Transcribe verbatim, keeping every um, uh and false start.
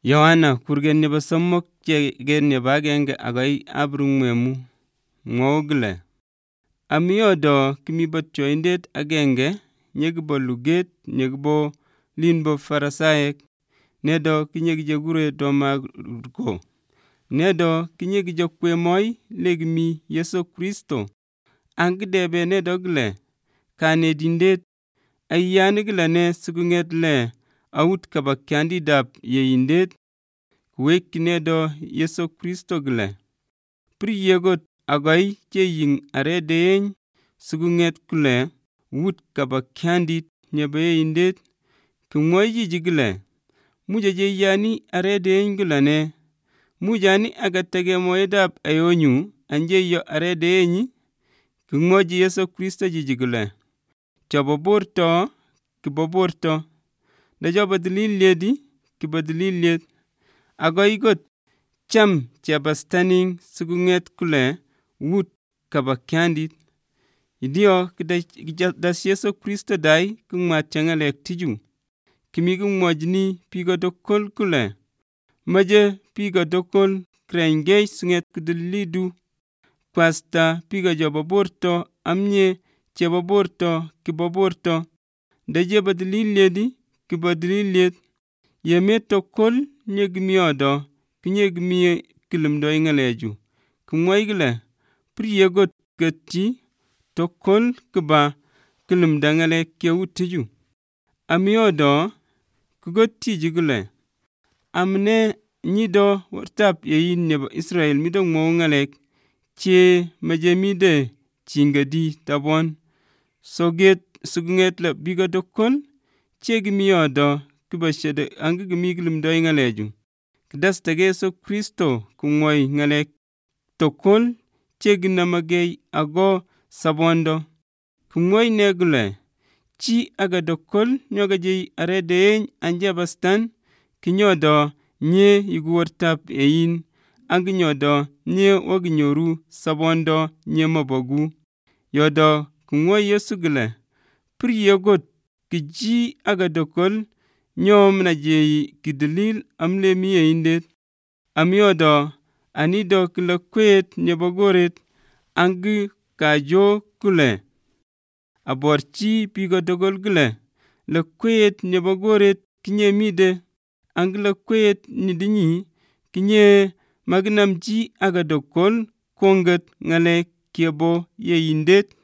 Yohana kurget nebo somok cheket nebo agenge akoi abrung'wemu mwou kole, ami yodo kimi botioindet agenge nyekibo luget nyekibo linbo Farisaek, nedo kinyekikure Domarko, nedo kinyekijokwemoi lekimi Yesu Kristo, ankidebe nedo kile, Kanetindet, aiyani kile ne sikung'et le aut kabakyandidab yeindet, kuwekyi nedo Yesu Kristo kile, Piriye kot akoi cheiying aredeeny sikung'et kule wut kabakyandit nebo yeindet, kimwochi chichi kile, muche cheiyani aredeeny kule ne, muchani aketege moetab eyonyu ancheiyo aredeenyi? Kimwochi Yesu Kristo chichi kile, chobo borto kibo borto, nda chobo tililiet kibo tililiet, akoi kot cham chebastaning sikung'et kule wut kabakyandit. Idio kidas Yesu Kristo dai king'watya ng'alek tichu, kimi kimwochini biko tugul kule moche biko tugul kirainkei sing'et kotililitu, kwasta biko chobo borto amye chebo borto kibo borto, nda chebo tililiet kibo tililiet. Yemet tugul nyekimi yodo kinyekimi kilumdoi ng'alechu, kimwochi kile, Piriye kot ketyi tugul kiba kilumda ng'alek cheu tichu. Ami yodo kikotyichi kile, amune nyido wortab yein nebo Israel mito mwou ng'alek che meche mite chingeti tabon, soket sikung'et le biko tugul chekimi yodo kiboisiede ankikimi kilumdoi ng'alechu, kidastake Yesu Kristo komwoi ng'alek tugul chekinomegei ako sobondo. Kimwoe ine kule, chi age tugul nyokechei aredeeny anchebastan kinyodo nye iku wortab yein, ak kinyodo nye wokinyoru sobondo nye moboku. Yodo kimwoe Yesu kile, Piriye kot ki chi age tugul nyomnachei kitilil amle mi yeindet. Ami yodo anido kile kweyet nebo koret anki kacho kule, aborchi biko tugul kile, lekweyet nebo koret kinye mite, anki lekweyet nitinyi kinye makinam chi age tugul konget ng'alek chebo yeindet.